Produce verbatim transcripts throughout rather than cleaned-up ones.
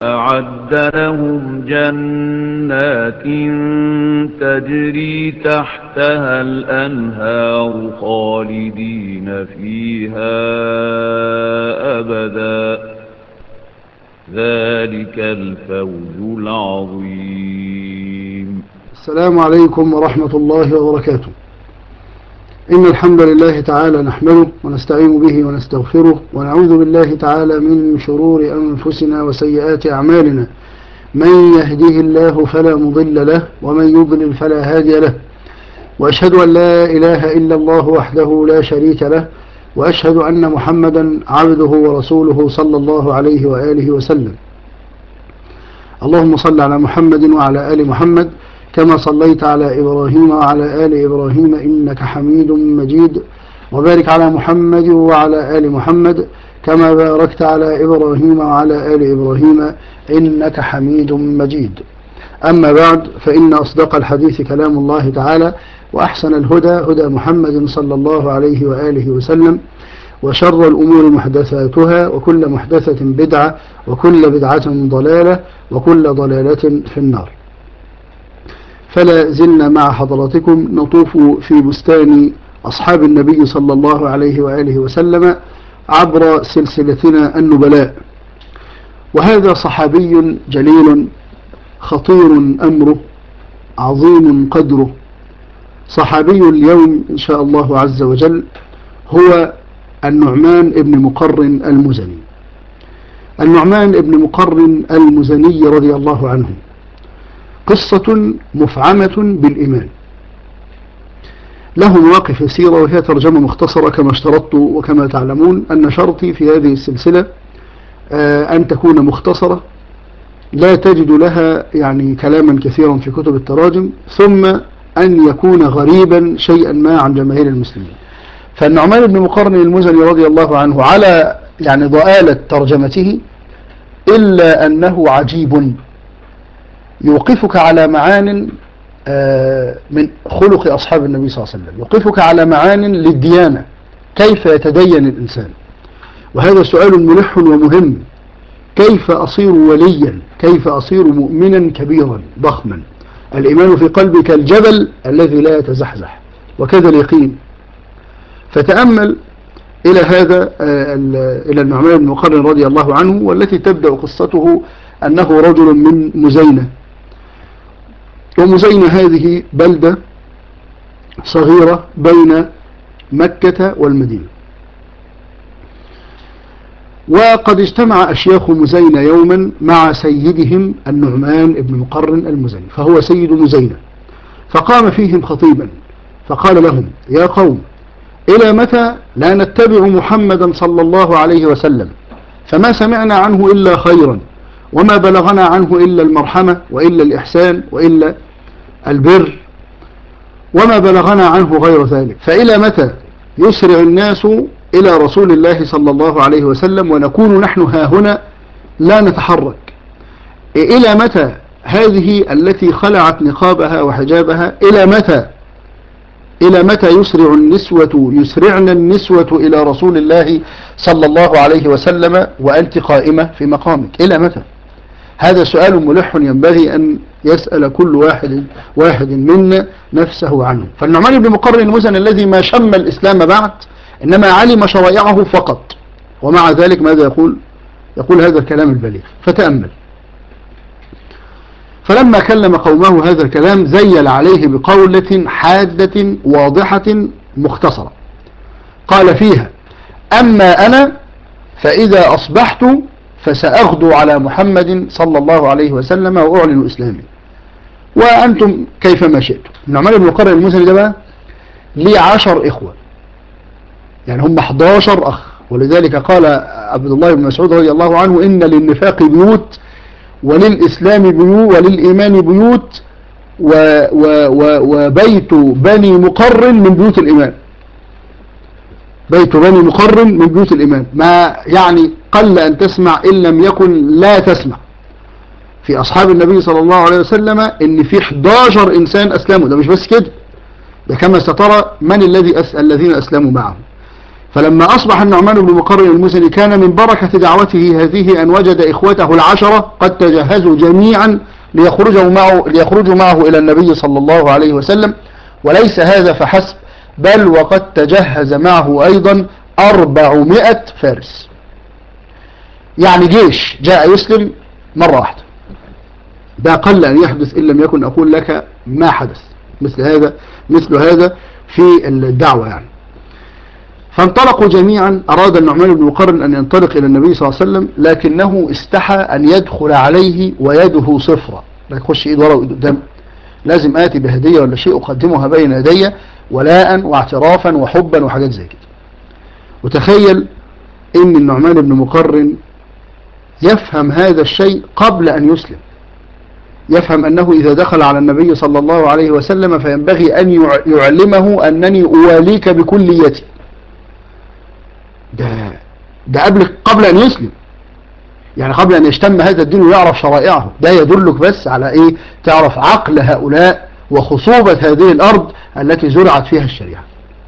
أعد لهم جنات تجري تحتها الأنهار خالدين فيها أبدا ذلك الفوز العظيم. السلام عليكم ورحمة الله وبركاته. إن الحمد لله تعالى نحمده ونستعين به ونستغفره ونعوذ بالله تعالى من شرور أنفسنا وسيئات أعمالنا. من يهده الله فلا مضل له ومن يضلل فلا هادي له، وأشهد أن لا إله إلا الله وحده لا شريك له، وأشهد أن محمدا عبده ورسوله صلى الله عليه وآله وسلم. اللهم صل على محمد وعلى آل محمد كما صليت على إبراهيم وعلى آل إبراهيم إنك حميد مجيد، وبارك على محمد وعلى آل محمد كما باركت على إبراهيم وعلى آل إبراهيم إنك حميد مجيد. أما بعد، فإن أصدق الحديث كلام الله تعالى، وأحسن الهدى هدى محمد صلى الله عليه وآله وسلم، وشر الأمور محدثاتها، وكل محدثة بدعة، وكل بدعة ضلالة، وكل ضلالة في النار. فلا زلنا مع حضراتكم نطوف في بستان أصحاب النبي صلى الله عليه وآله وسلم عبر سلسلتنا النبلاء، وهذا صحابي جليل خطير أمره عظيم قدره. صحابي اليوم إن شاء الله عز وجل هو النعمان ابن مقرن المزني. النعمان ابن مقرن المزني رضي الله عنه قصة مفعمة بالإيمان، له مواقف يسيرة، وهي ترجمة مختصرة كما اشترطت. وكما تعلمون أن شرطي في هذه السلسلة أن تكون مختصرة، لا تجد لها يعني كلاما كثيرا في كتب التراجم، ثم أن يكون غريبا شيئا ما عن جماهير المسلمين. فالنعمان بن مقرن المزني رضي الله عنه على يعني ضآلة ترجمته، إلا أنه عجيب يوقفك على معان من خلق أصحاب النبي صلى الله عليه وسلم، يوقفك على معان للديانة، كيف يتدين الإنسان. وهذا سؤال ملح ومهم: كيف أصير وليا؟ كيف أصير مؤمنا كبيرا ضخما؟ الإيمان في قلبك الجبل الذي لا يتزحزح، وكذا اليقين. فتأمل إلى هذا إلى النعمان بن مقرن رضي الله عنه، والتي تبدأ قصته أنه رجل من مزينة، ومزينة هذه بلدة صغيرة بين مكة والمدينة. وقد اجتمع أشياخ مزينة يوما مع سيدهم النعمان بن مقرن المزني، فهو سيد مزينة، فقام فيهم خطيبا فقال لهم: يا قوم، إلى متى لا نتبع محمدا صلى الله عليه وسلم؟ فما سمعنا عنه إلا خيرا، وما بلغنا عنه إلا المرحمة وإلا الإحسان وإلا البر، وما بلغنا عنه غير ذلك. فإلى متى يسرع الناس إلى رسول الله صلى الله عليه وسلم ونكون نحن ها هنا لا نتحرك؟ إلى متى هذه التي خلعت نقابها وحجابها؟ إلى متى إلى متى يسرع النسوة يسرعن النسوة إلى رسول الله صلى الله عليه وسلم وأنت قائمة في مقامك؟ إلى متى؟ هذا سؤال ملح ينبغي أن يسأل كل واحد واحد منا نفسه عنه. فالنعمان بن مقرن المزني الذي ما شم الإسلام بعد، إنما علم شرائعه فقط، ومع ذلك ماذا يقول؟ يقول هذا الكلام البليغ. فتأمل: فلما كلم قومه هذا الكلام زيل عليه بقولة حادة واضحة مختصرة، قال فيها: أما أنا فإذا أصبحت فسأغدو على محمد صلى الله عليه وسلم وأعلن إسلامي، وأنتم كيفما شئتم. النعمان بن مقرن المزني ده بقى ليه عشر إخوة، يعني هم حداشر أخ. ولذلك قال عبد الله بن مسعود رضي الله عنه: إن للنفاق بيوت، وللإسلام بيوت، وللإيمان بيوت، و و و وبيت بني مقرن من بيوت الإيمان. بيت بني مقرن من بيوت الإيمان، ما يعني قل أن تسمع إن لم يكن لا تسمع في أصحاب النبي صلى الله عليه وسلم إن في حداشر إنسان أسلموا. ده مش بس كده، ده كما سترى من الذي أس... الذين أسلموا معه. فلما أصبح النعمان بن مقرن المزني كان من بركة دعوته هذه أن وجد إخوته العشرة قد تجهزوا جميعا ليخرجوا معه, ليخرجوا معه إلى النبي صلى الله عليه وسلم. وليس هذا فحسب، بل وقد تجهز معه أيضا أربعمائة فارس، يعني جيش جاء يسلم مرة واحدة. ده قل أن يحدث إن لم يكن أقول لك ما حدث مثل هذا مثل هذا في الدعوة يعني. فانطلقوا جميعا. أراد النعمان بن مقرن أن ينطلق إلى النبي صلى الله عليه وسلم، لكنه استحى أن يدخل عليه ويده صفرة، لا يخش إيد ورا وإيد قدام، لازم آتي بهدية ولا شيء أقدمها بين يدي ولاء واعترافا وحبا وحاجات زي كده. وتخيل إن النعمان بن مقرن يفهم هذا الشيء قبل أن يسلم، يفهم أنه إذا دخل على النبي صلى الله عليه وسلم فينبغي أن يعلمه أنني أواليك بكليتي. ده, ده قبل, قبل أن يسلم، يعني قبل أن يشتم هذا الدين ويعرف شرائعه. ده يدلك بس على إيه؟ تعرف عقل هؤلاء وخصوبة هذه الأرض التي زرعت فيها الشريعة.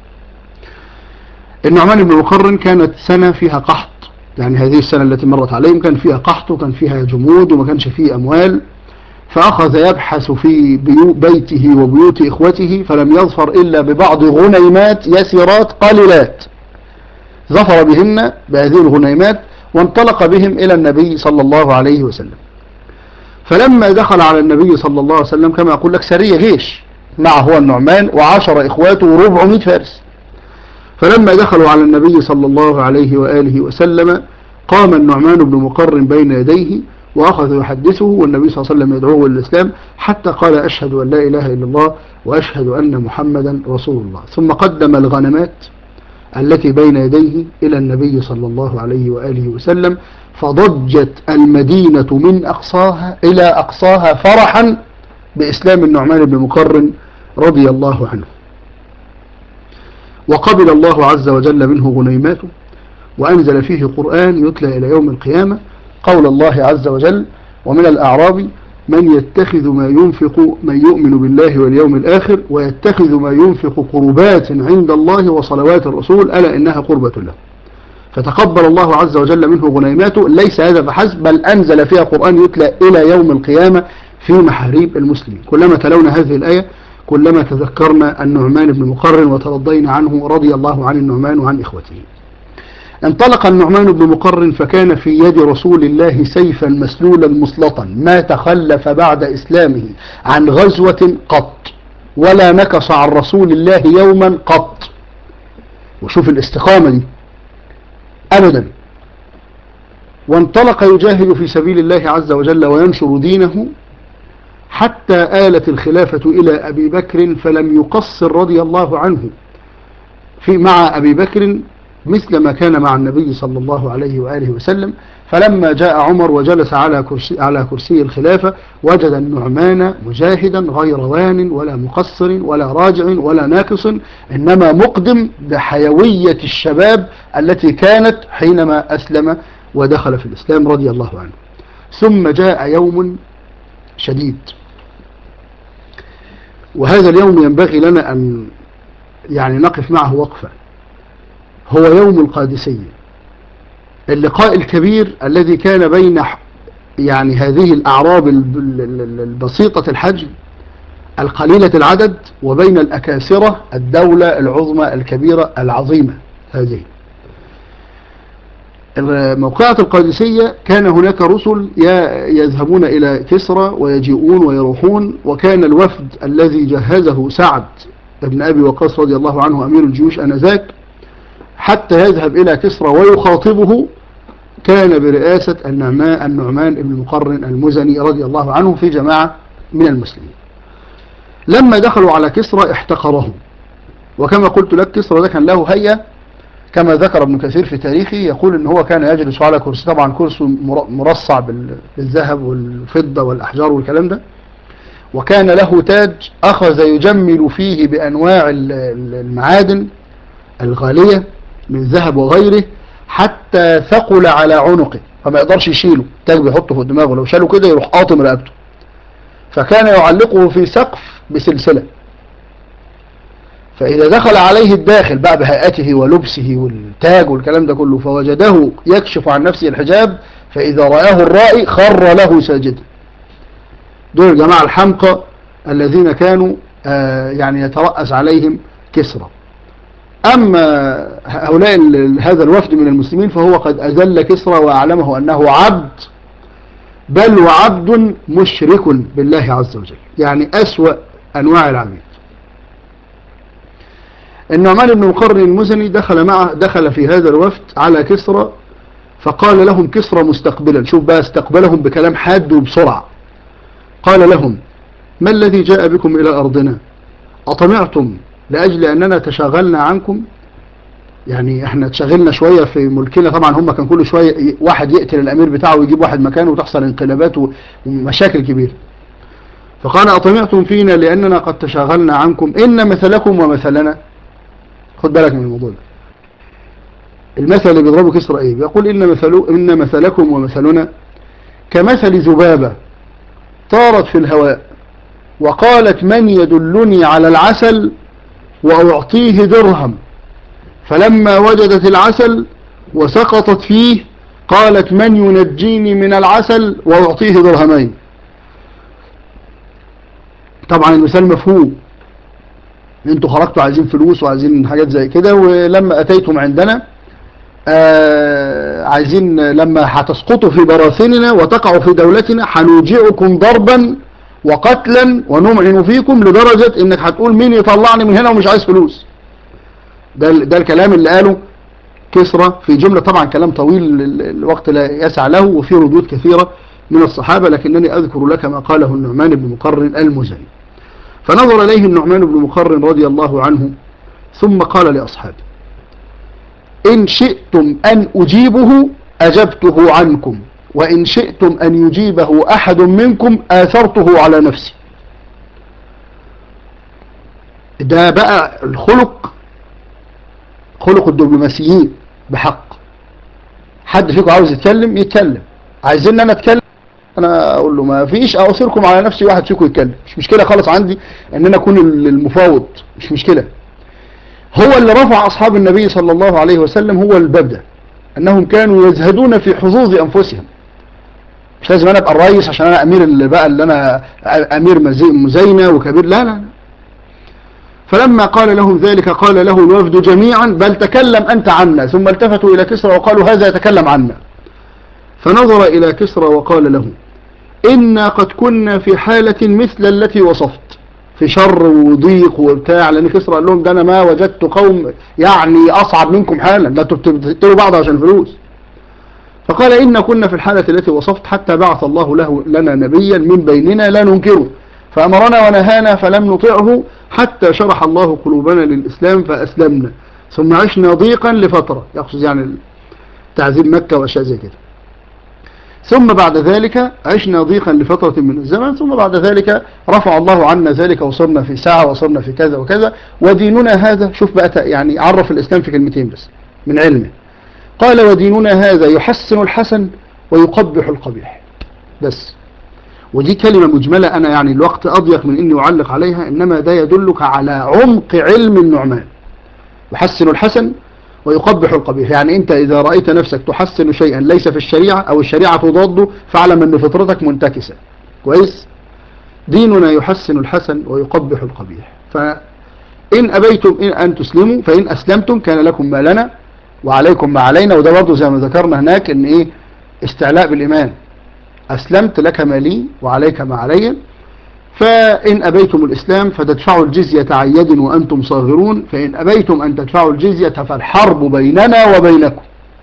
النعمان بن مقرن كانت سنة فيها قحط، يعني هذه السنة التي مرت عليهم كان فيها قحط وكان فيها جمود وما كانش فيه أموال. فأخذ يبحث في بيته وبيوت إخوته فلم يظفر إلا ببعض غنيمات يسيرات قليلات، ظفر بهن بهذه الغنيمات وانطلق بهم إلى النبي صلى الله عليه وسلم. فلما دخل على النبي صلى الله عليه وسلم كما أقول لك سرية جيش، معه هو النعمان وعشر إخواته وربعمائة فارس. فلما دخلوا على النبي صلى الله عليه وآله وسلم قام النعمان بن مقرن بين يديه وأخذ يحدثه، والنبي صلى الله عليه وسلم يدعوه للإسلام حتى قال أشهد أن لا إله إلا الله وأشهد أن محمدا رسول الله. ثم قدم الغنمات التي بين يديه إلى النبي صلى الله عليه وآله وسلم، فضجت المدينة من أقصاها إلى أقصاها فرحا بإسلام النعمان بن مقرن رضي الله عنه. وقبل الله عز وجل منه غنيماته وأنزل فيه قرآن يتلى إلى يوم القيامة، قول الله عز وجل: ومن الأعراب من يتخذ ما ينفق من يؤمن بالله واليوم الآخر ويتخذ ما ينفق قربات عند الله وصلوات الرسول ألا إنها قربة له. فتقبل الله عز وجل منه غنيماته. ليس هذا فحسب، بل أنزل فيها قرآن يتلى إلى يوم القيامة في محاريب المسلمين. كلما تلونا هذه الآية كلما تذكرنا النعمان بن مقرن وترضينا عنه رضي الله عن النعمان وعن إخوته. انطلق النعمان بن مقرن فكان في يد رسول الله سيفا مسلولا مسلطا، ما تخلف بعد إسلامه عن غزوة قط، ولا نكص عن رسول الله يوما قط. وشوف الاستقامة دي أبدا. وانطلق يجاهد في سبيل الله عز وجل وينشر دينه حتى آلت الخلافة إلى أبي بكر، فلم يقصر رضي الله عنه في مع أبي بكر مثل ما كان مع النبي صلى الله عليه وآله وسلم. فلما جاء عمر وجلس على كرسي, على كرسي الخلافة وجد النعمان مجاهدا غير وان ولا مقصر ولا راجع ولا ناقص، إنما مقدم بحيوية الشباب التي كانت حينما أسلم ودخل في الإسلام رضي الله عنه. ثم جاء يوم شديد، وهذا اليوم ينبغي لنا أن يعني نقف معه وقفة. هو يوم القادسية، اللقاء الكبير الذي كان بين يعني هذه الأعراب البسيطة الحجم القليلة العدد وبين الأكاسرة الدولة العظمى الكبيرة العظيمة. هذه موقعة القادسية كان هناك رسل يذهبون إلى كسرى ويجيئون ويروحون، وكان الوفد الذي جهزه سعد بن أبي وقاص رضي الله عنه أمير الجيوش آنذاك حتى يذهب إلى كسرى ويخاطبه كان برئاسة النعمان النعمان بن مقرن المزني رضي الله عنه في جماعة من المسلمين. لما دخلوا على كسرى احتقرهم، وكما قلت لك كسرى ده كان له هيئة كما ذكر ابن كثير في تاريخه، يقول ان هو كان يجلس على كرسي، طبعا كرسي مرصع بالذهب والفضة والأحجار والكلام ده، وكان له تاج أخذ يجمل فيه بأنواع المعادن الغالية من ذهب وغيره حتى ثقل على عنقه فما يقدرش يشيله، تاج بيحطه في دماغه لو شاله كده يروح قاطم رقبته، فكان يعلقه في سقف بسلسلة. فإذا دخل عليه الداخل بقى بهيئته ولبسه والتاج والكلام ده كله فوجده يكشف عن نفسه الحجاب، فإذا رآه الرائي خر له ساجدا. دول الجماعة الحمقى الذين كانوا آه يعني يترأس عليهم كسرى. أما هؤلاء هذا الوفد من المسلمين فهو قد أذل كسرى وأعلمه أنه عبد، بل وعبد مشرك بالله عز وجل، يعني أسوأ أنواع العبيد. النعمان بن مقرن المزني دخل معه دخل في هذا الوفد على كسرى، فقال لهم كسرى مستقبلا، شوف بقى استقبلهم بكلام حاد وبسرعة. قال لهم: ما الذي جاء بكم إلى أرضنا؟ أطمعتم لأجل أننا تشاغلنا عنكم؟ يعني احنا تشغلنا شوية في ملكنا، طبعا هم كان كل شوية واحد يقتل الأمير بتاعه ويجيب واحد مكانه وتحصل انقلابات ومشاكل كبيرة. فقال: أطمعتم فينا لأننا قد تشاغلنا عنكم، إن مثلكم ومثلنا. خد بالك من الموضوع ده، المثل اللي بيضربه كسرى ايه؟ بيقول إن, مثل إن مثلكم ومثلنا كمثل ذبابة طارت في الهواء وقالت: من يدلني على العسل وأعطيه درهم، فلما وجدت العسل وسقطت فيه قالت: من ينجيني من العسل وأعطيه درهمين. طبعا المثال مفهوم، انتوا خرجتوا عايزين فلوس وعايزين حاجات زي كده، ولما أتيتم عندنا آه عايزين لما هتسقطوا في براثننا وتقعوا في دولتنا هنوجعكم ضربا وقتلا ونمعن فيكم لدرجة انك هتقول مين يطلعني من هنا ومش عايز فلوس. ده, ده الكلام اللي قاله كسرى في جملة، طبعا كلام طويل الوقت لا يسع له وفيه ردود كثيرة من الصحابة، لكنني أذكر لك ما قاله النعمان بن مقرن المزني. فنظر إليه النعمان بن مقرن رضي الله عنه ثم قال لأصحابه: إن شئتم أن أجيبه أجبته عنكم، وإن شئتم أن يجيبه أحد منكم آثرته على نفسي. ده بقى الخلق، خلق الدبلوماسيين بحق. حد فيكم عاوز يتكلم يتكلم، عايزين انا اتكلم انا اقول له ما فيش، اوصركم على نفسي واحد فيكم يتكلم، مش مشكلة خالص عندي ان انا اكون المفاوض، مش مشكلة. هو اللي رفع اصحاب النبي صلى الله عليه وسلم هو البدء، انهم كانوا يزهدون في حظوظ انفسهم. مش لازم انا ابقى الرئيس عشان انا امير اللي بقى اللي انا امير مزينة وكبير، لا لا. فلما قال لهم ذلك قال له الوفد جميعا: بل تكلم أنت عنا. ثم التفتوا إلى كسرى وقالوا: هذا يتكلم عنا. فنظر إلى كسرى وقال له: إنا قد كنا في حالة مثل التي وصفت، في شر وضيق وبتاع، لأن كسرى قال لهم: ده أنا ما وجدت قوم يعني أصعب منكم حالا، لا تبتلوا بعض عشان فلوس. فقال: إنا كنا في الحالة التي وصفت حتى بعث الله له لنا نبيا من بيننا لا ننكره، فأمرنا ونهانا فلم نطعه حتى شرح الله قلوبنا للإسلام فأسلمنا، ثم عشنا ضيقا لفترة، يقصد يعني تعذيب مكة وأشياء زي كده. ثم بعد ذلك عشنا ضيقا لفترة من الزمن، ثم بعد ذلك رفع الله عنا ذلك وصرنا في ساعة وصرنا في كذا وكذا، وديننا هذا، شوف بقى يعني عرف الإسلام في كلمتين بس من علمه. قال: وديننا هذا يحسن الحسن ويقبح القبيح. بس. ودي كلمة مجملة، أنا يعني الوقت أضيق من إني أعلق عليها، إنما ده يدلك على عمق علم النعمان. يحسن الحسن ويقبح القبيح، يعني أنت إذا رأيت نفسك تحسن شيئا ليس في الشريعة أو الشريعة تضاده فاعلم أن فطرتك منتكسة. كويس؟ ديننا يحسن الحسن ويقبح القبيح، فإن أبيتم إن أن تسلموا فإن أسلمتم كان لكم ما لنا وعليكم ما علينا. وده برضه زي ما ذكرنا هناك إن إيه؟ استعلاء بالإيمان، أسلمت لك ما لي وعليك ما علي. فإن أبيتم الإسلام فتدفعوا الجزية عن يد وأنتم صاغرون، فإن أبيتم أن تدفعوا الجزية فالحرب بيننا وبينكم.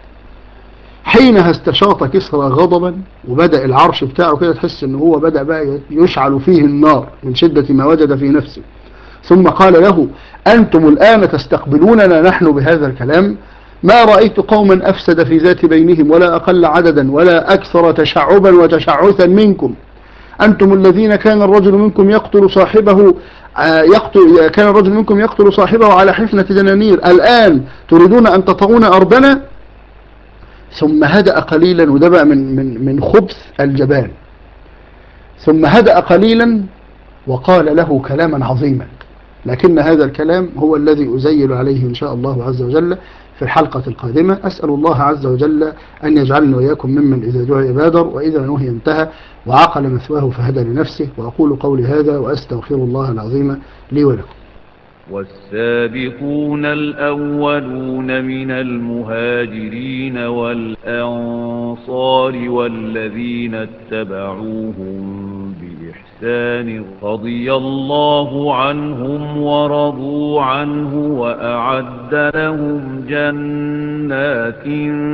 حينها استشاط كسرى غضبا، وبدأ العرش بتاعه كده تحس إن هو بدأ بقى يشعل فيه النار من شدة ما وجد في نفسه. ثم قال له: أنتم الآن تستقبلوننا نحن بهذا الكلام؟ ما رأيت قوما أفسد في ذات بينهم ولا أقل عددا ولا أكثر تشعبا وتشعثا منكم. أنتم الذين كان الرجل منكم يقتل صاحبه يقتل كان الرجل منكم يقتل صاحبه على حفنة دنانير، الآن تريدون أن تطؤون أرضنا؟ ثم هدأ قليلا، وده بقى من من من خبث الجبان. ثم هدأ قليلا وقال له كلاما عظيما. لكن هذا الكلام هو الذي أزيل عليه إن شاء الله عز وجل في الحلقة القادمة. أسأل الله عز وجل أن يجعلني وإياكم ممن إذا دعي بادر وإذا نهي انتهى وعقل مثواه فهدى لنفسه. وأقول قولي هذا وأستغفر الله العظيم لي ولكم. والسابقون الأولون من المهاجرين والأنصار والذين اتبعوهم بإحسان رضي الله عنهم ورضوا عنه وأعد لهم جنات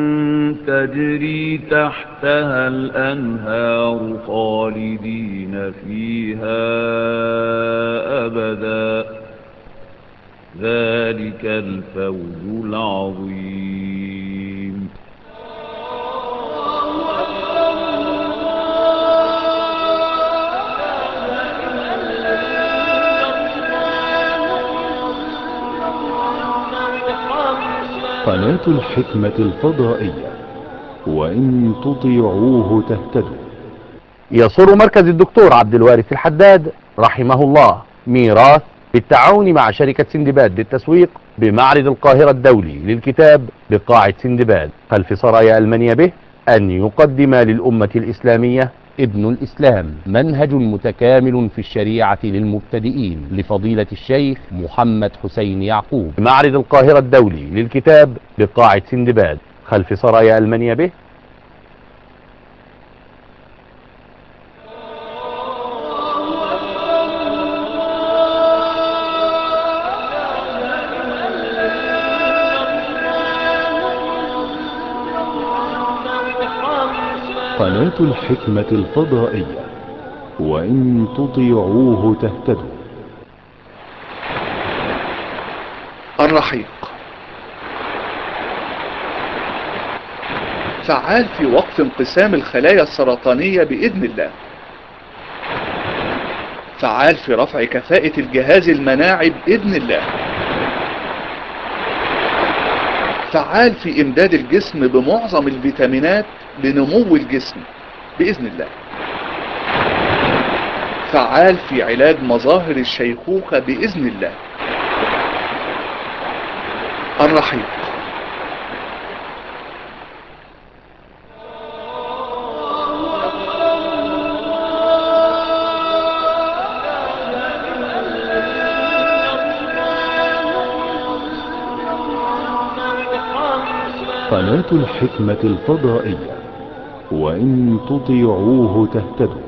تجري تحتها الأنهار خالدين فيها أبدا ذلك الفوز العظيم. قناة الحكمة الفضائية، وإن تطيعوه تهتدوا. يسر مركز الدكتور عبد الوارث الحداد رحمه الله ميراث بالتعاون مع شركة سندباد للتسويق بمعرض القاهرة الدولي للكتاب بقاعة سندباد خلف سرايا ألمانيا به أن يقدم للأمة الإسلامية ابن الإسلام منهج متكامل في الشريعة للمبتدئين لفضيلة الشيخ محمد حسين يعقوب بمعرض القاهرة الدولي للكتاب بقاعة سندباد خلف سرايا ألمانيا به. قناة الحكمة الفضائية، وإن تطيعوه تهتدوا. الرحيق فعال في وقف انقسام الخلايا السرطانية بإذن الله، فعال في رفع كفاءة الجهاز المناعي بإذن الله، فعال في إمداد الجسم بمعظم الفيتامينات لنمو الجسم بإذن الله، فعال في علاج مظاهر الشيخوخة بإذن الله. الرحيق قناة الحكمة الفضائية، وإن تطيعوه تهتدوا.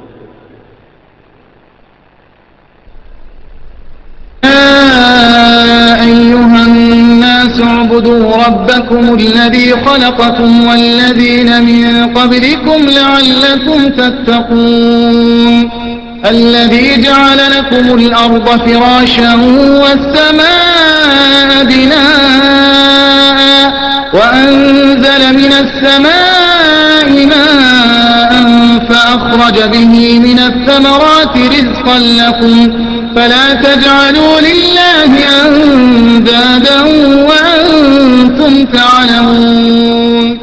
يا أيها الناس اعبدوا ربكم الذي خلقكم والذين من قبلكم لعلكم تتقون الذي جعل لكم الأرض فراشا والسماء بناء وأنزل من السماء ماء فأخرج به من الثمرات رزقا لكم فلا تجعلوا لله أندادا وأنتم تعلمون.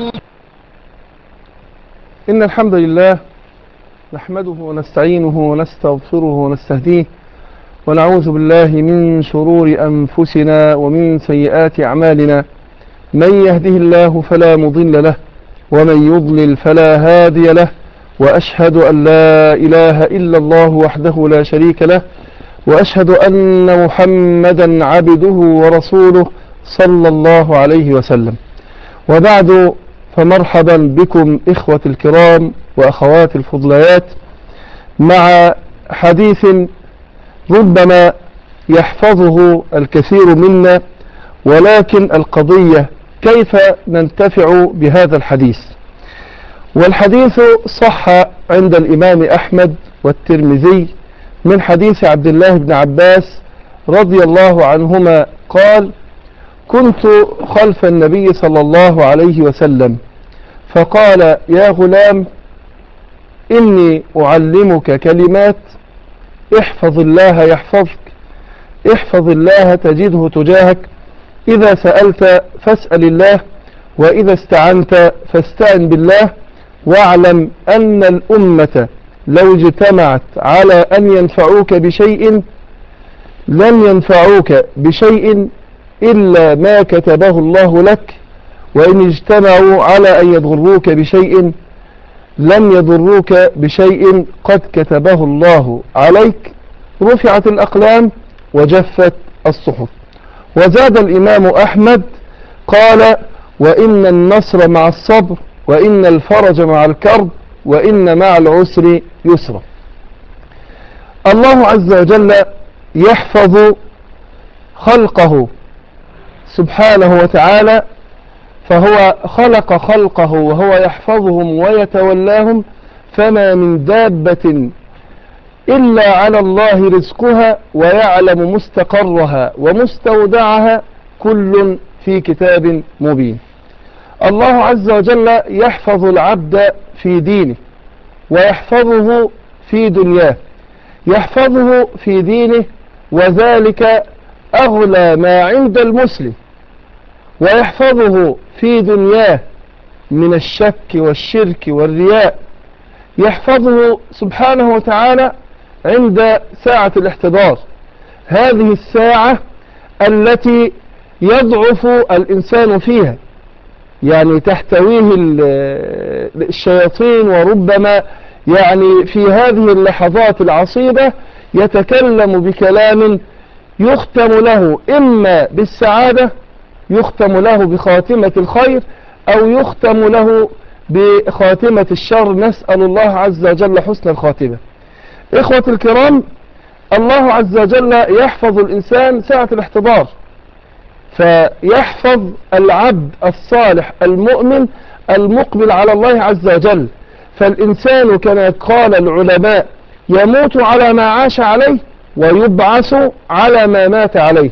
إن الحمد لله نحمده ونستعينه ونستغفره ونستهديه ونعوذ بالله من شرور أنفسنا ومن سيئات أعمالنا. من يهده الله فلا مضل له ومن يضلل فلا هادي له، وأشهد أن لا إله إلا الله وحده لا شريك له، وأشهد أن محمدا عبده ورسوله صلى الله عليه وسلم. وبعد، فمرحبا بكم إخوة الكرام وأخوات الفضليات مع حديث ربما يحفظه الكثير منا، ولكن القضية كيف ننتفع بهذا الحديث. والحديث صح عند الإمام أحمد والترمذي من حديث عبد الله بن عباس رضي الله عنهما قال: كنت خلف النبي صلى الله عليه وسلم فقال: يا غلام إني أعلمك كلمات احفظ الله يحفظك، احفظ الله تجده تجاهك، إذا سألت فاسأل الله، وإذا استعنت فاستعن بالله، واعلم أن الأمة لو اجتمعت على أن ينفعوك بشيء لن ينفعوك بشيء إلا ما كتبه الله لك، وإن اجتمعوا على أن يضروك بشيء لم يضروك بشيء قد كتبه الله عليك. رفعت الأقلام وجفت الصحف. وزاد الإمام أحمد قال: وإن النصر مع الصبر، وإن الفرج مع الكرب، وإن مع العسر يسرا. الله عز وجل يحفظ خلقه سبحانه وتعالى، فهو خلق خلقه وهو يحفظهم ويتولاهم، فما من دابة إلا على الله رزقها ويعلم مستقرها ومستودعها، كل في كتاب مبين. الله عز وجل يحفظ العبد في دينه ويحفظه في دنياه. يحفظه في دينه، وذلك أغلى ما عند المسلم، ويحفظه في دنياه من الشك والشرك والرياء. يحفظه سبحانه وتعالى عند ساعة الاحتضار، هذه الساعة التي يضعف الإنسان فيها، يعني تحتويه الشياطين، وربما يعني في هذه اللحظات العصيبة يتكلم بكلام يختم له إما بالسعادة، يختم له بخاتمة الخير، أو يختم له بخاتمة الشر. نسأل الله عز وجل حسن الخاتمة. إخوة الكرام، الله عز وجل يحفظ الإنسان ساعة الاحتضار، فيحفظ العبد الصالح المؤمن المقبل على الله عز وجل. فالإنسان كما قال العلماء يموت على ما عاش عليه ويبعث على ما مات عليه.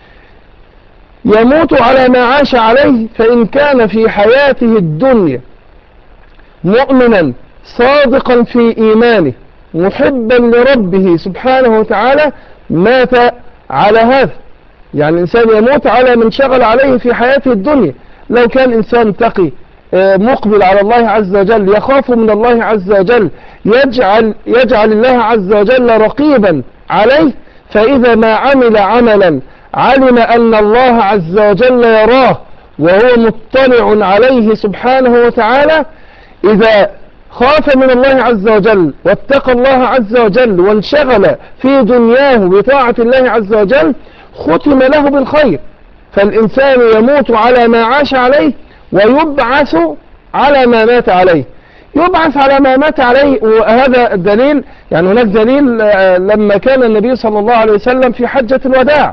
يموت على ما عاش عليه، فإن كان في حياته الدنيا مؤمنا صادقا في إيمانه محبا لربه سبحانه وتعالى مات على هذا. يعني الإنسان يموت على من شغل عليه في حياته الدنيا. لو كان إنسان تقي مقبل على الله عز وجل، يخاف من الله عز وجل، يجعل, يجعل الله عز وجل رقيبا عليه، فإذا ما عمل عملا علم أن الله عز وجل يراه وهو مطلع عليه سبحانه وتعالى، إذا خاف من الله عز وجل واتقى الله عز وجل وانشغل في دنياه بطاعة الله عز وجل، ختم له بالخير. فالإنسان يموت على ما عاش عليه ويبعث على ما مات عليه. يبعث على ما مات عليه، وهذا الدليل، يعني هناك دليل لما كان النبي صلى الله عليه وسلم في حجة الوداع،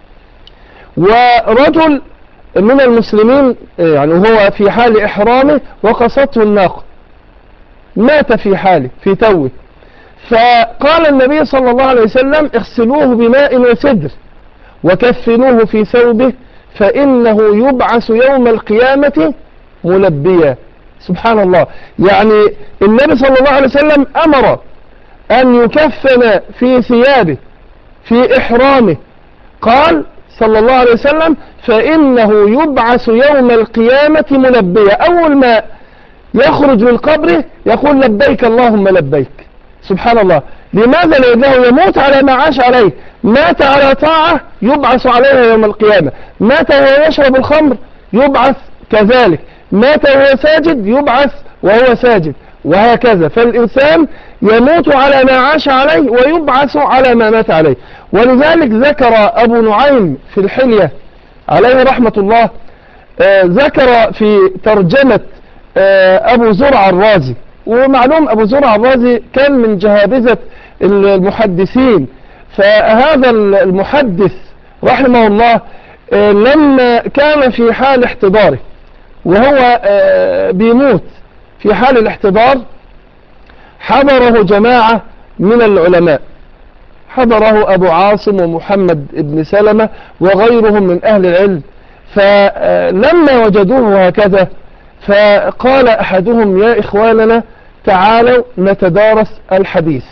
ورجل من المسلمين يعني هو في حال إحرامه وقصته الناقة، مات في حاله في توه، فقال النبي صلى الله عليه وسلم: اغسلوه بماء وسدر وكفنوه في ثوبه فإنه يبعث يوم القيامة ملبيا. سبحان الله. يعني النبي صلى الله عليه وسلم أمر أن يكفن في ثيابه في إحرامه، قال صلى الله عليه وسلم: فإنه يبعث يوم القيامة ملبيا. أول ما يخرج من قبره يقول: لبيك اللهم لبيك. سبحان الله. لماذا؟ لأنه يموت على ما عاش عليه. مات على طاعة يبعث عليها يوم القيامة، مات وهو يشرب الخمر يبعث كذلك، مات وهو ساجد يبعث وهو ساجد، وهكذا. فالإنسان يموت على ما عاش عليه ويبعث على ما مات عليه. ولذلك ذكر أبو نعيم في الحلية عليه رحمة الله، آه ذكر في ترجمة آه أبو زرع الرازي. ومعلوم أبو زرع الرازي كان من جهابذة المحدثين، فهذا المحدث رحمه الله آه لما كان في حال احتضاره وهو آه بيموت في حال الاحتضار، حضره جماعة من العلماء، حضره أبو عاصم ومحمد بن سلمة وغيرهم من أهل العلم. فلما وجدوه هكذا فقال أحدهم: يا إخواننا تعالوا نتدارس الحديث.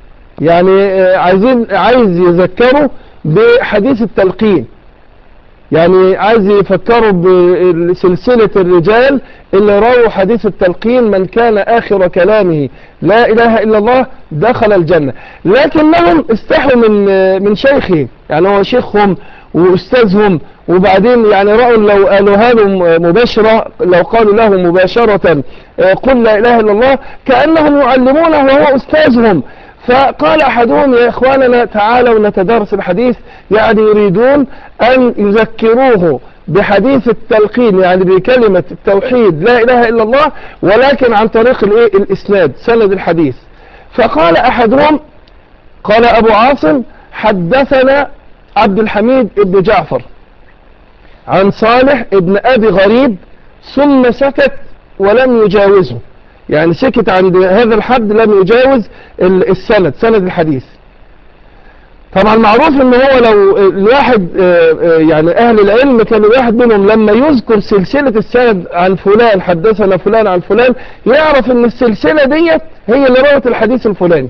يعني عايزين عايز يذكروا بحديث التلقين، يعني عايز يفكروا بسلسلة الرجال اللي رووا حديث التلقين: من كان آخر كلامه لا إله إلا الله دخل الجنة. لكنهم استحوا من من شيخهم، يعني هو شيخهم وأستاذهم، وبعدين يعني رأوا لو قالوا له مباشرة، لو قالوا له مباشرة قل لا إله إلا الله كأنهم يعلمونه وهو أستاذهم. فقال أحدهم: يا إخواننا تعالوا نتدارس الحديث، يعني يريدون أن يذكروه بحديث التلقين، يعني بكلمة التوحيد لا إله إلا الله، ولكن عن طريق الإسناد، سند الحديث. فقال أحدهم، قال أبو عاصم: حدثنا عبد الحميد بن جعفر عن صالح ابن أبي غريب، ثم سكت ولم يجاوزه، يعني سكت عند هذا الحد، لم يجاوز السند، سند الحديث. طبعا معروف ان هو لو الواحد يعني اهل العلم كان الواحد منهم لما يذكر سلسلة السند عن فلان حدثنا فلان عن فلان، يعرف ان السلسلة ديت هي اللي روت الحديث الفلاني،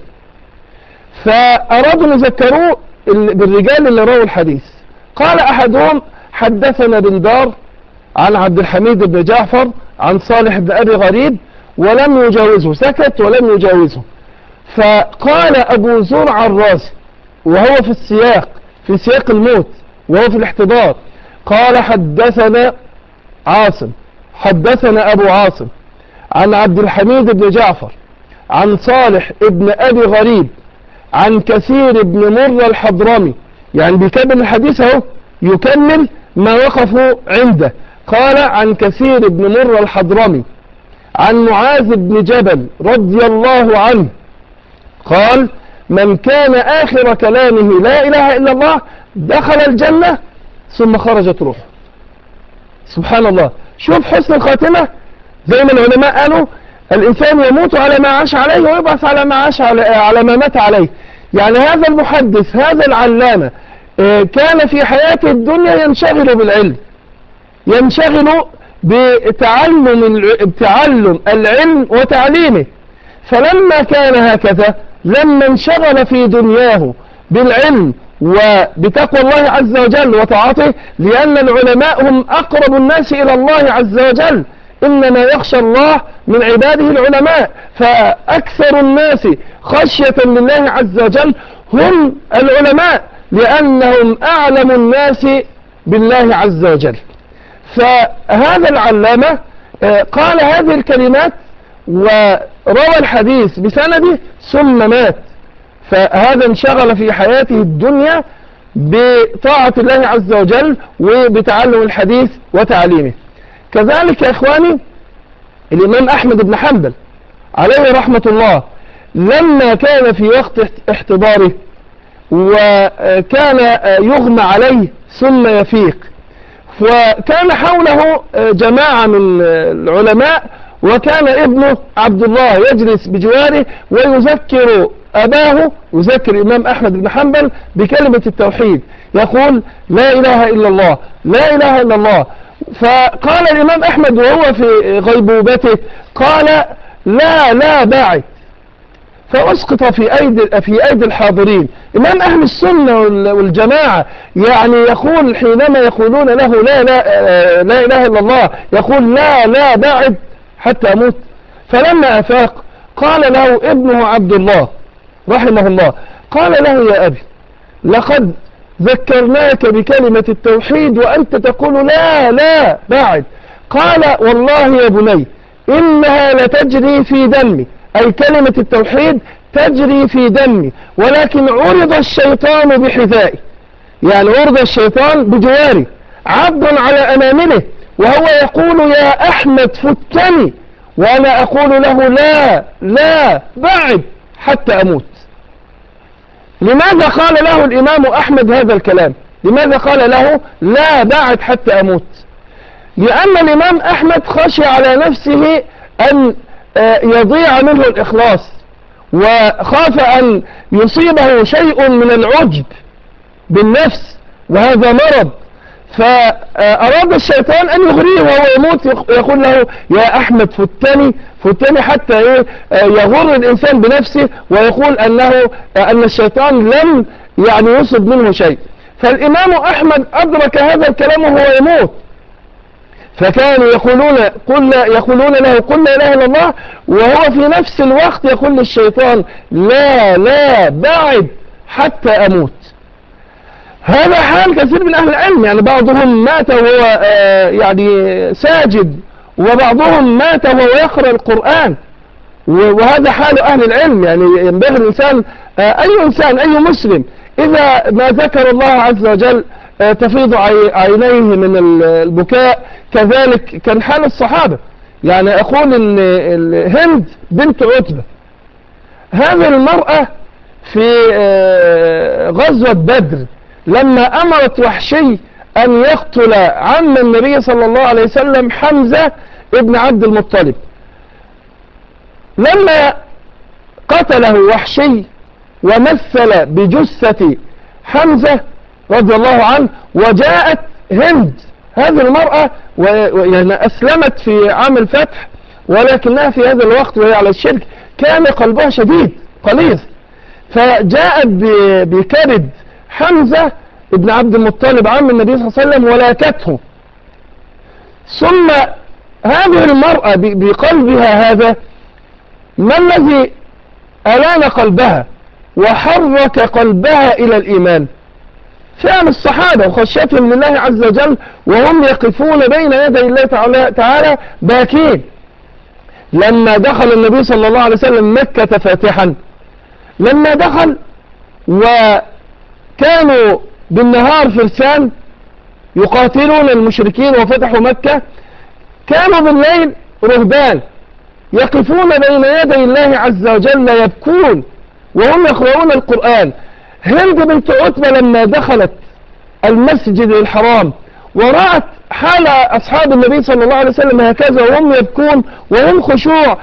فارادوا يذكروه بالرجال اللي رووا الحديث. قال احدهم: حدثنا بن دار عن عبد الحميد بن جعفر عن صالح بن ابي غريب، ولم يجاوزه، سكت ولم يجاوزه. فقال ابو زرع الرازي وهو في السياق، في سياق الموت وهو في الاحتضار، قال: حدثنا عاصم، حدثنا ابو عاصم عن عبد الحميد بن جعفر عن صالح ابن ابي غريب عن كثير بن مر الحضرمي، يعني بيكمل الحديث اهو، يكمل ما وقفوا عنده. قال: عن كثير بن مر الحضرمي عن معاذ بن جبل رضي الله عنه قال: من كان آخر كلامه لا إله إلا الله دخل الجنة ثم خرجت روحه. سبحان الله، شوف حسن الخاتمة. زي ما العلماء قالوا: الإنسان يموت على ما عاش عليه ويبعث على ما عاش على, على ما مات عليه. يعني هذا المحدث، هذا العلامة، كان في حياته الدنيا ينشغل بالعلم، ينشغل بتعلم تعلم العلم وتعليمه. فلما كان هكذا، لما انشغل في دنياه بالعلم وبتقوى الله عز وجل وطاعته، لأن العلماء هم أقرب الناس إلى الله عز وجل، إنما يخشى الله من عباده العلماء. فأكثر الناس خشية لله عز وجل هم العلماء، لأنهم أعلم الناس بالله عز وجل. فهذا العلامة قال هذه الكلمات وروى الحديث بسنده ثم مات، فهذا انشغل في حياته الدنيا بطاعة الله عز وجل وبتعلم الحديث وتعليمه. كذلك يا إخواني الإمام أحمد بن حنبل عليه رحمة الله، لما كان في وقت احتضاره وكان يغمى عليه ثم يفيق، وكان حوله جماعة من العلماء، وكان ابنه عبد الله يجلس بجواره ويذكر أباه، يذكر الإمام أحمد بن حنبل بكلمة التوحيد، يقول: لا إله إلا الله، لا إله إلا الله. فقال الإمام أحمد وهو في غيبوبته، قال: لا لا باعد. فأسقط في أيدي في أيدي الحاضرين. إمام أهل السنة والجماعة يعني يقول حينما يقولون له لا لا لا إله إلا الله، يقول: لا لا باعد حتى أموت. فلما أفاق قال له ابنه عبد الله رحمه الله، قال له: يا أبي، لقد ذكرناك بكلمة التوحيد وأنت تقول لا لا باعد. قال: والله يا بني إنها لتجري في دمي، أي كلمة التوحيد تجري في دمي، ولكن عرض الشيطان بحذائي، يعني عرض الشيطان بجواري عضا على أنامله، وهو يقول: يا أحمد فتني، وأنا أقول له لا لا بعد حتى أموت. لماذا قال له الإمام أحمد هذا الكلام؟ لماذا قال له لا بعد حتى أموت؟ لأن الإمام أحمد خشي على نفسه أن يضيع منه الإخلاص، وخاف أن يصيبه شيء من العجب بالنفس، وهذا مرض. فأراد الشيطان أن يغريه وهو يموت، يقول له: يا أحمد فتني فتني، حتى يغر الإنسان بنفسه ويقول أنه أن الشيطان لم يعني يصب منه شيء. فالإمام أحمد أدرك هذا الكلام وهو يموت، فكانوا يقولون قل يقولون له قل لا إله إلا الله، وهو في نفس الوقت يقول للشيطان لا لا بعد حتى أموت. هذا حال كثير من أهل العلم، يعني بعضهم مات وهو آه يعني ساجد، وبعضهم مات وهو يقرأ القرآن، وهذا حال أهل العلم. يعني ينبغي الإنسان آه أي إنسان أي مسلم إذا ما ذكر الله عز وجل آه تفيض عينيه من البكاء. كذلك كان حال الصحابة. يعني أقول إن هند بنت عتبة هذه المرأة في آه غزوة بدر لما أمرت وحشي أن يقتل عم النبي صلى الله عليه وسلم حمزة ابن عبد المطلب، لما قتله وحشي ومثل بجثة حمزة رضي الله عنه، وجاءت هند هذه المرأة ويعني أسلمت في عام الفتح، ولكنها في هذا الوقت وهي على الشرك كان قلبها شديد قليظ، فجاءت بكبد حمزة ابن عبد المطلب عم النبي صلى الله عليه وسلم ولاكته. ثم هذه المرأة بقلبها هذا ما الذي ألان قلبها وحرك قلبها إلى الإيمان؟ فعل الصحابة وخشيتهم لله عز وجل وهم يقفون بين يدي الله تعالى باكين. لما دخل النبي صلى الله عليه وسلم مكة فاتحا، لما دخل وكانوا بالنهار فرسان يقاتلون المشركين وفتحوا مكة، كانوا بالليل رهبان يقفون بين يدي الله عز وجل يبكون وهم يقرؤون القرآن. هند بنت عتبة لما دخلت المسجد الحرام ورأت حال أصحاب النبي صلى الله عليه وسلم هكذا وهم يبكون وهم خشوع،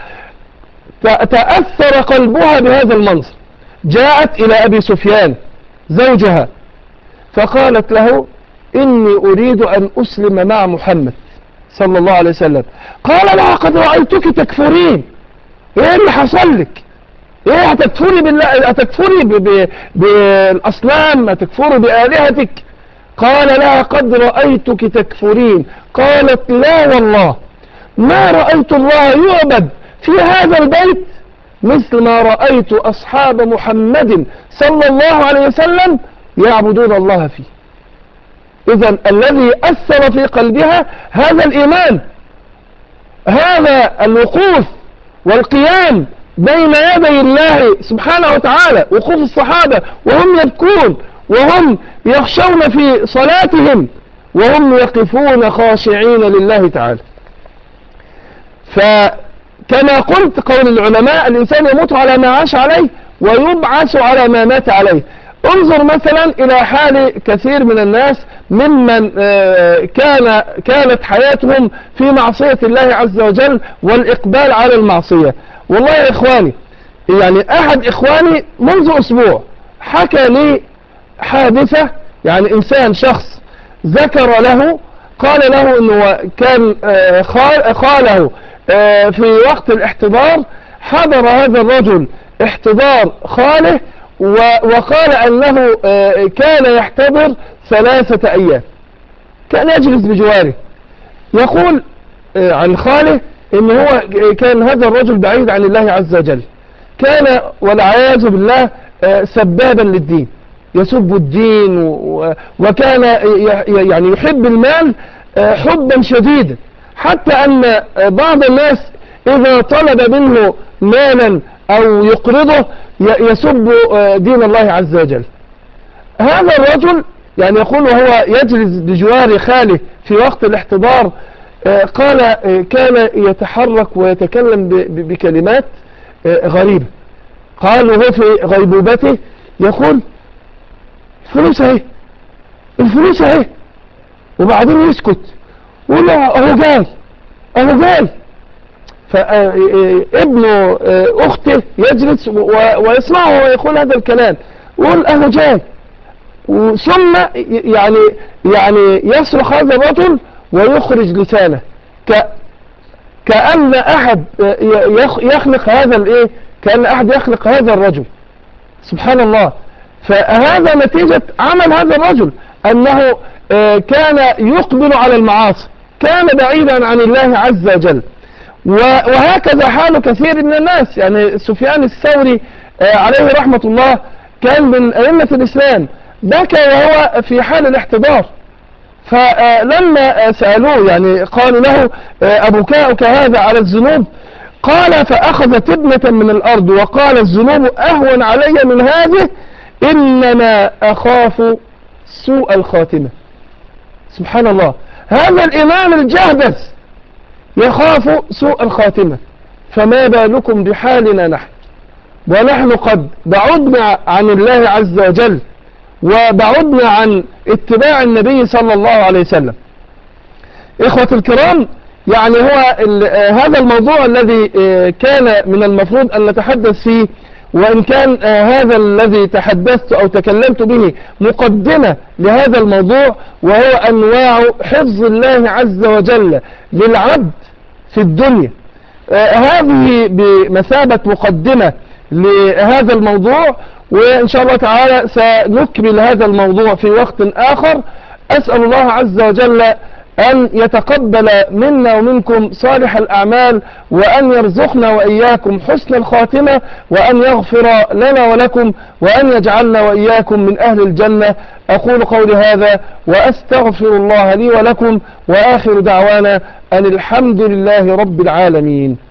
تأثر قلبها بهذا المنظر. جاءت إلى أبي سفيان زوجها فقالت له إني أريد أن أسلم مع محمد صلى الله عليه وسلم. قال لها قد رأيتك تكفرين، إيه اللي حصل لك؟ إيه هتكفري بالله؟ هتكفري بالأصنام؟ هتكفري بآلهتك؟ قال لها قد رأيتك تكفرين. قالت لا والله ما رأيت الله يعبد في هذا البيت مثل ما رأيت أصحاب محمد صلى الله عليه وسلم يعبدون الله فيه. إذن الذي أثر في قلبها هذا الإيمان، هذا الوقوف والقيام بين يدي الله سبحانه وتعالى، وقوف الصحابة وهم يبكون وهم يخشون في صلاتهم وهم يقفون خاشعين لله تعالى. فكما قلت قول العلماء الإنسان يموت على ما عاش عليه ويبعث على ما مات عليه. انظر مثلا إلى حال كثير من الناس ممن كان كانت حياتهم في معصية الله عز وجل والإقبال على المعصية. والله يا إخواني، يعني أحد إخواني منذ أسبوع حكى لي حادثة، يعني إنسان شخص ذكر له قال له أنه كان خاله في وقت الاحتضار حضر هذا الرجل احتضار خاله، وقال أنه كان يحتضر ثلاثة أيام، كان يجلس بجواره. يقول عن خاله إن هو كان هذا الرجل بعيد عن الله عز وجل، كان والعياذ بالله سبابا للدين، يسب الدين، وكان يعني يحب المال حبا شديدا، حتى أن بعض الناس إذا طلب منه مالا أو يقرضه يسب دين الله عز وجل. هذا الرجل يعني يقول وهو يجلس بجوار خاله في وقت الاحتضار قال كان يتحرك ويتكلم بكلمات غريبة. قال وهو في غيبوبته يقول الفلوس اهي الفلوس اهي، وبعدين يسكت ويقول اهو جاي اهو جاي. فابن اخته يجلس ويسمعه ويقول هذا الكلام ويقول اهو جاي، ثم يعني يعني يصرخ هذا الرجل ويخرج لسانه كأن أحد يخلق هذا الايه، كأن أحد يخلق هذا الرجل. سبحان الله. فهذا نتيجة عمل هذا الرجل. أنه كان يقبل على المعاصي، كان بعيدا عن الله عز وجل. وهكذا حال كثير من الناس. يعني سفيان الثوري عليه رحمة الله كان من أئمة الإسلام، بكى وهو في حال الاحتضار، فلما سألوه يعني قالوا له أبكاؤك هذا على الذنوب؟ قال فأخذ تبنة من الأرض وقال الذنوب أهون علي من هذه، إنما أخاف سوء الخاتمة. سبحان الله، هذا الإمام الجهبذ يخاف سوء الخاتمة، فما بالكم بحالنا نحن، ونحن قد بعدنا عن الله عز وجل وبعدنا عن اتباع النبي صلى الله عليه وسلم. إخوة الكرام، يعني هو هذا الموضوع الذي كان من المفروض أن نتحدث فيه، وإن كان هذا الذي تحدثت أو تكلمت به مقدمة لهذا الموضوع، وهو أنواع حفظ الله عز وجل للعبد في الدنيا. هذه بمثابة مقدمة لهذا الموضوع، وإن شاء الله تعالى سنكمل هذا الموضوع في وقت آخر. أسأل الله عز وجل أن يتقبل منا ومنكم صالح الأعمال، وأن يرزقنا وإياكم حسن الخاتمة، وأن يغفر لنا ولكم، وأن يجعلنا وإياكم من أهل الجنة. أقول قولي هذا وأستغفر الله لي ولكم، وآخر دعوانا أن الحمد لله رب العالمين.